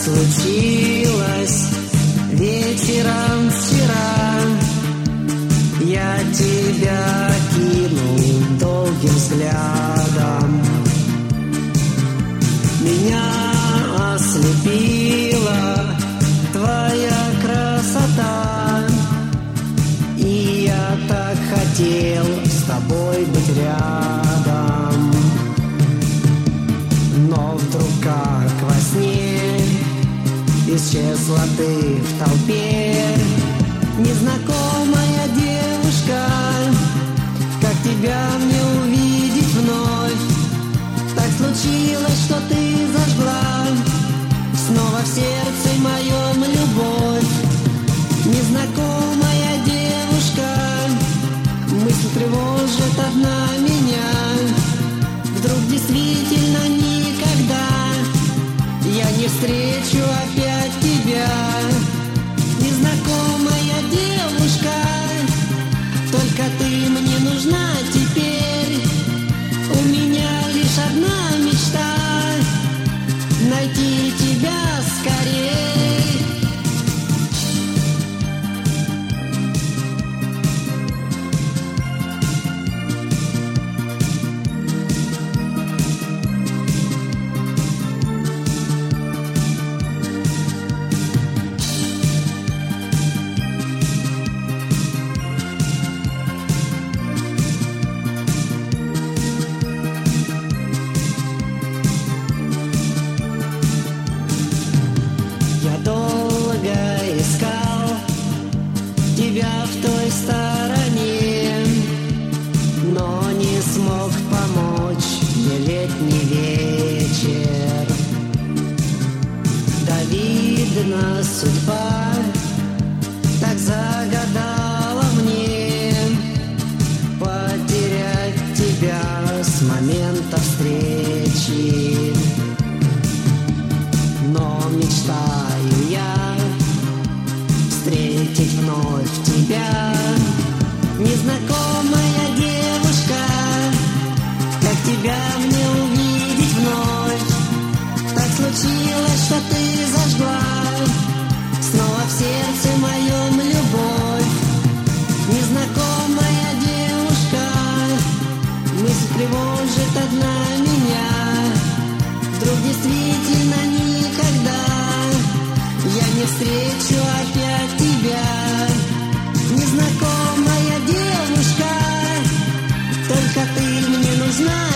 случилось вечером вчера. Я тебя кинул долгим взглядом. Меня ослепила твоя красота, и я так хотел с тобой быть рядом. Но вдруг, как во сне, исчезла ты в толпе. Незнакомая девушка, как тебя мне увидеть вновь? Так случилось, что ты зажгла снова в сердце моем любовь. Незнакомая девушка, мысль тревожит одна меня. Вдруг действительно никогда я не встречу опять тебя. Незнакомая девушка, только ты мне нужна теперь. У меня лишь одна мечта — найти тебя скорей. Я долго искал тебя в той стороне, но не смог помочь мне летний вечер. Да, видно, судьба так загадала мне потерять тебя с момента встречи. Но мечтаю я встретить вновь тебя. Незнакомая девушка, как тебя мне увидеть вновь? Так случилось, что ты зажгла снова в сердце моем любовь. Незнакомая девушка, мысль тревожит одна меня. Вдруг действительно никогда я не встречу опять тебя. Незнакомая девушка, только ты мне нужна